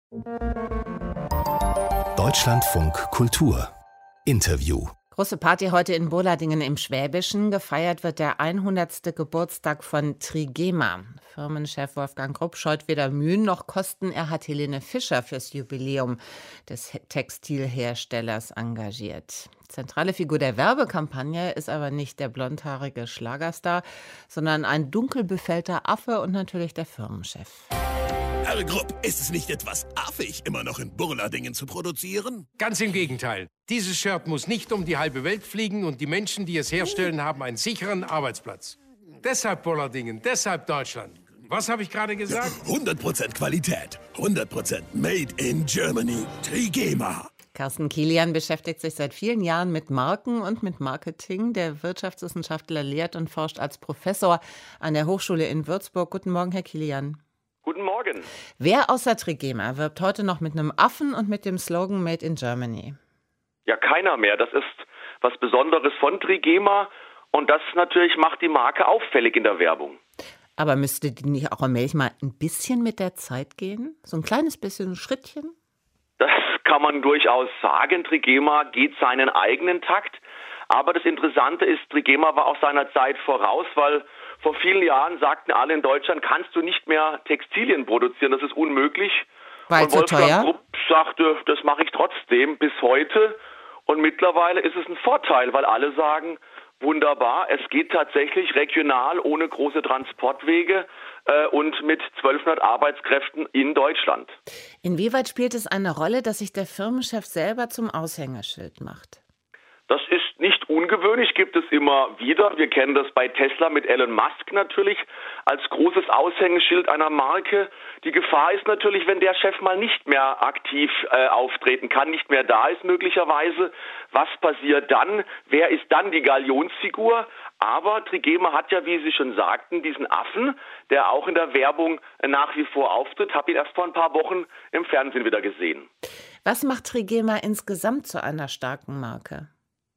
Deutschlandfunk Kultur Interview. Große Party heute in Boladingen im Schwäbischen. Gefeiert wird der 100. Geburtstag von Trigema. Firmenchef Wolfgang Grupp scheut weder Mühen noch Kosten. Er hat Helene Fischer fürs Jubiläum des Textilherstellers engagiert. Zentrale Figur der Werbekampagne ist aber nicht der blondhaarige Schlagerstar, sondern ein dunkel befällter Affe und natürlich der Firmenchef. Herr Grupp, ist es nicht etwas affig, immer noch in Burladingen zu produzieren? Ganz im Gegenteil. Dieses Shirt muss nicht um die halbe Welt fliegen und die Menschen, die es herstellen, haben einen sicheren Arbeitsplatz. Deshalb Burladingen, deshalb Deutschland. Was habe ich gerade gesagt? 100% Qualität, 100% Made in Germany. Trigema. Carsten Kilian beschäftigt sich seit vielen Jahren mit Marken und mit Marketing. Der Wirtschaftswissenschaftler lehrt und forscht als Professor an der Hochschule in Würzburg. Guten Morgen, Herr Kilian. Guten Morgen. Wer außer Trigema wirbt heute noch mit einem Affen und mit dem Slogan Made in Germany? Ja, keiner mehr. Das ist was Besonderes von Trigema und das natürlich macht die Marke auffällig in der Werbung. Aber müsste die nicht auch allmählich mal ein bisschen mit der Zeit gehen? So ein kleines bisschen, ein Schrittchen? Das kann man durchaus sagen. Trigema geht seinen eigenen Takt. Aber das Interessante ist, Trigema war auch seiner Zeit voraus, weil vor vielen Jahren sagten alle in Deutschland, kannst du nicht mehr Textilien produzieren, das ist unmöglich. Weil und zu Wolfgang teuer? Grupp sagte, das mache ich trotzdem bis heute. Und mittlerweile ist es ein Vorteil, weil alle sagen, wunderbar, es geht tatsächlich regional ohne große Transportwege und mit 1200 Arbeitskräften in Deutschland. Inwieweit spielt es eine Rolle, dass sich der Firmenchef selber zum Aushängeschild macht? Das ist nicht ungewöhnlich, gibt es immer wieder. Wir kennen das bei Tesla mit Elon Musk natürlich als großes Aushängeschild einer Marke. Die Gefahr ist natürlich, wenn der Chef mal nicht mehr aktiv auftreten kann, nicht mehr da ist möglicherweise. Was passiert dann? Wer ist dann die Galionsfigur? Aber Trigema hat ja, wie Sie schon sagten, diesen Affen, der auch in der Werbung nach wie vor auftritt. Habe ihn erst vor ein paar Wochen im Fernsehen wieder gesehen. Was macht Trigema insgesamt zu einer starken Marke?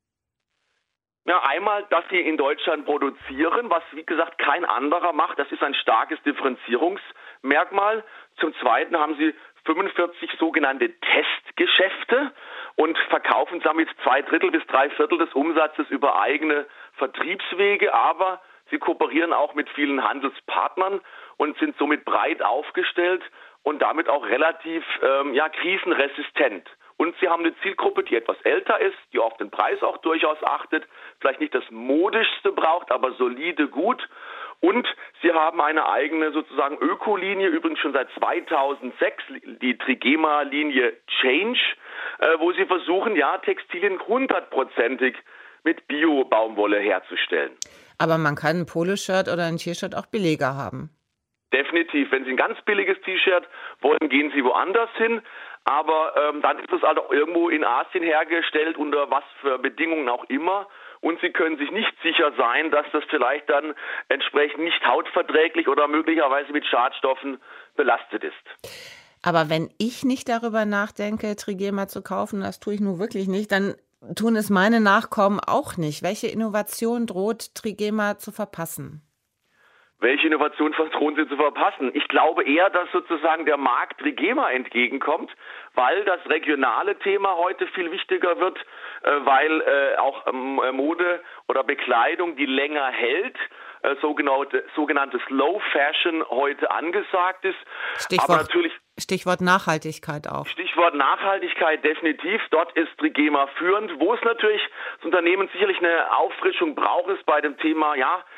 Ja, einmal, dass sie in Deutschland produzieren, was wie gesagt kein anderer macht. Das ist ein starkes Differenzierungsmerkmal. Zum Zweiten haben sie 45 sogenannte Testgeschäfte und verkaufen damit 2/3 bis 3/4 des Umsatzes über eigene Vertriebswege. Aber sie kooperieren auch mit vielen Handelspartnern und sind somit breit aufgestellt und damit auch relativ krisenresistent. Und sie haben eine Zielgruppe, die etwas älter ist, die auf den Preis auch durchaus achtet, vielleicht nicht das Modischste braucht, aber solide gut. Und sie haben eine eigene sozusagen Ökolinie, übrigens schon seit 2006, die Trigema-Linie Change, wo sie versuchen, Textilien 100%ig mit Bio-Baumwolle herzustellen. Aber man kann ein Poloshirt oder ein T-Shirt auch billiger haben. Definitiv. Wenn Sie ein ganz billiges T-Shirt wollen, gehen Sie woanders hin. Aber dann ist es halt auch irgendwo in Asien hergestellt, unter was für Bedingungen auch immer. Und Sie können sich nicht sicher sein, dass das vielleicht dann entsprechend nicht hautverträglich oder möglicherweise mit Schadstoffen belastet ist. Aber wenn ich nicht darüber nachdenke, Trigema zu kaufen, das tue ich nun wirklich nicht, dann tun es meine Nachkommen auch nicht. Welche Innovation droht Trigema zu verpassen? Welche Innovation drohen Sie zu verpassen? Ich glaube eher, dass sozusagen der Markt Trigema entgegenkommt, weil das regionale Thema heute viel wichtiger wird, weil auch Mode oder Bekleidung, die länger hält, sogenannte Slow Fashion heute angesagt ist. Stichwort Nachhaltigkeit auch. Stichwort Nachhaltigkeit definitiv. Dort ist Trigema führend. Wo es natürlich das Unternehmen sicherlich eine Auffrischung braucht, ist bei dem Thema,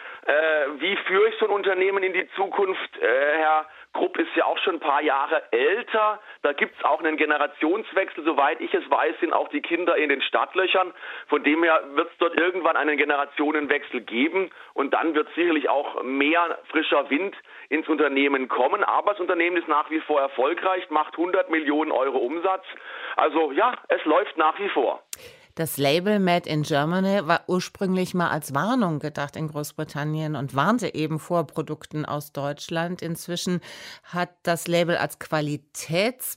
wie führe ich so ein Unternehmen in die Zukunft? Herr Grupp ist ja auch schon ein paar Jahre älter. Da gibt es auch einen Generationswechsel. Soweit ich es weiß, sind auch die Kinder in den Startlöchern. Von dem her wird es dort irgendwann einen Generationenwechsel geben. Und dann wird sicherlich auch mehr frischer Wind ins Unternehmen kommen. Aber das Unternehmen ist nach wie vor erfolgreich, macht 100 Millionen Euro Umsatz. Also es läuft nach wie vor. Das Label Made in Germany war ursprünglich mal als Warnung gedacht in Großbritannien und warnte eben vor Produkten aus Deutschland. Inzwischen hat das Label als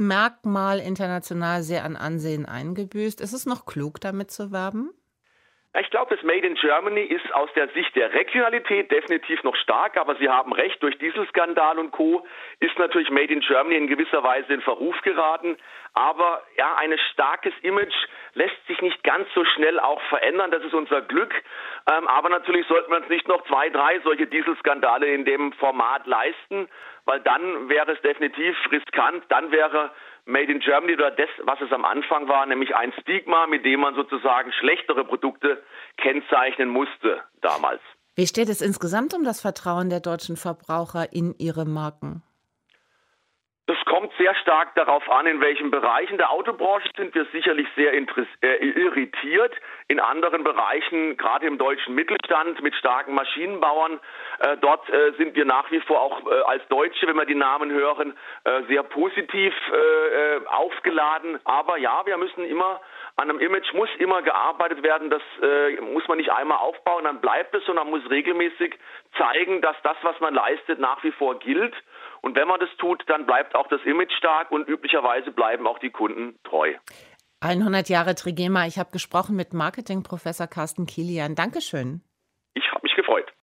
Qualitätsmerkmal international sehr an Ansehen eingebüßt. Ist es noch klug, damit zu werben? Ich glaube, das Made in Germany ist aus der Sicht der Regionalität definitiv noch stark, aber Sie haben recht, durch Dieselskandal und Co. ist natürlich Made in Germany in gewisser Weise in Verruf geraten. Aber ja, ein starkes Image lässt sich nicht ganz so schnell auch verändern, das ist unser Glück. Aber natürlich sollten wir uns nicht noch 2, 3 solche Dieselskandale in dem Format leisten, weil dann wäre es definitiv riskant, dann wäre Made in Germany oder das, was es am Anfang war, nämlich ein Stigma, mit dem man sozusagen schlechtere Produkte kennzeichnen musste damals. Wie steht es insgesamt um das Vertrauen der deutschen Verbraucher in ihre Marken? Das kommt sehr stark darauf an, in welchen Bereichen. Der Autobranche sind wir sicherlich sehr irritiert. In anderen Bereichen, gerade im deutschen Mittelstand mit starken Maschinenbauern, dort sind wir nach wie vor auch als Deutsche, wenn wir die Namen hören, sehr positiv aufgeladen. Aber ja, wir müssen immer, an einem Image muss immer gearbeitet werden. Das muss man nicht einmal aufbauen, dann bleibt es, sondern man muss regelmäßig zeigen, dass das, was man leistet, nach wie vor gilt. Und wenn man das tut, dann bleibt auch das Image stark und üblicherweise bleiben auch die Kunden treu. 100 Jahre Trigema. Ich habe gesprochen mit Marketingprofessor Carsten Kilian. Dankeschön. Ich habe mich gefreut.